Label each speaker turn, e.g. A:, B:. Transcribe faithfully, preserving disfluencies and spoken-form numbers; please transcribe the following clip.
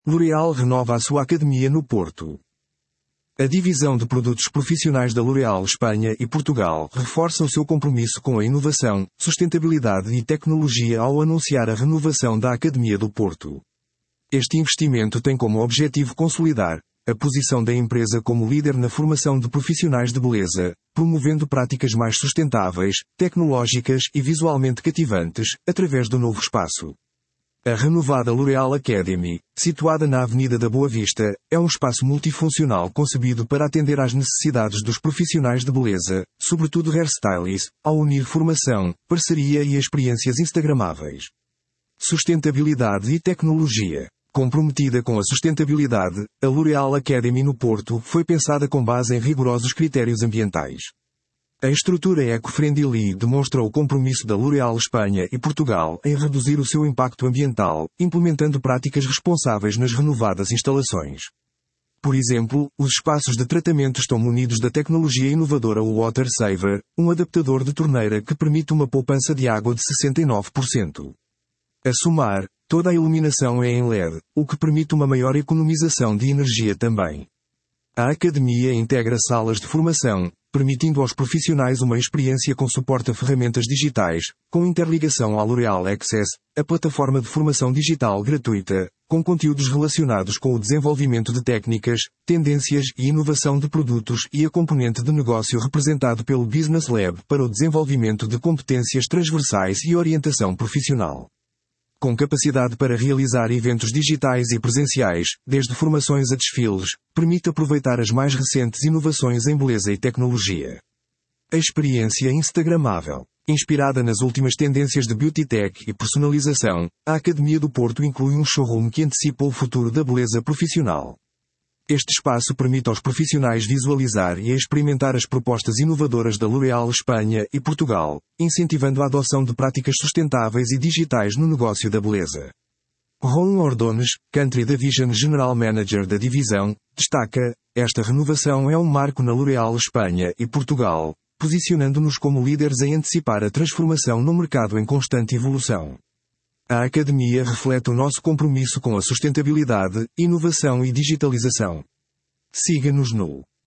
A: L'Oréal renova a sua academia no Porto. A divisão de produtos profissionais da L'Oréal Espanha e Portugal reforça o seu compromisso com a inovação, sustentabilidade e tecnologia ao anunciar a renovação da Academia do Porto. Este investimento tem como objetivo consolidar a posição da empresa como líder na formação de profissionais de beleza, promovendo práticas mais sustentáveis, tecnológicas e visualmente cativantes, através do novo espaço. A renovada L'Oréal Academy, situada na Avenida da Boa Vista, é um espaço multifuncional concebido para atender às necessidades dos profissionais de beleza, sobretudo hairstylists, ao unir formação, parceria e experiências instagramáveis. Sustentabilidade e tecnologia. Comprometida com a sustentabilidade, a L'Oréal Academy no Porto foi pensada com base em rigorosos critérios ambientais. A estrutura eco-friendly demonstra o compromisso da L'Oréal Espanha e Portugal em reduzir o seu impacto ambiental, implementando práticas responsáveis nas renovadas instalações. Por exemplo, os espaços de tratamento estão munidos da tecnologia inovadora Water Saver, um adaptador de torneira que permite uma poupança de água de sessenta e nove por cento. A somar, toda a iluminação é em L E D, o que permite uma maior economização de energia também. A academia integra salas de formação, permitindo aos profissionais uma experiência com suporte a ferramentas digitais, com interligação à L'Oréal Access, a plataforma de formação digital gratuita, com conteúdos relacionados com o desenvolvimento de técnicas, tendências e inovação de produtos e a componente de negócio representado pelo Business Lab para o desenvolvimento de competências transversais e orientação profissional. Com capacidade para realizar eventos digitais e presenciais, desde formações a desfiles, permite aproveitar as mais recentes inovações em beleza e tecnologia. A experiência instagramável. Inspirada nas últimas tendências de beauty tech e personalização, a Academia do Porto inclui um showroom que antecipa o futuro da beleza profissional. Este espaço permite aos profissionais visualizar e experimentar as propostas inovadoras da L'Oréal Espanha e Portugal, incentivando a adoção de práticas sustentáveis e digitais no negócio da beleza. Ron Ordones, Country Division General Manager da divisão, destaca: esta renovação é um marco na L'Oréal Espanha e Portugal, posicionando-nos como líderes em antecipar a transformação no mercado em constante evolução. A Academia reflete o nosso compromisso com a sustentabilidade, inovação e digitalização. Siga-nos no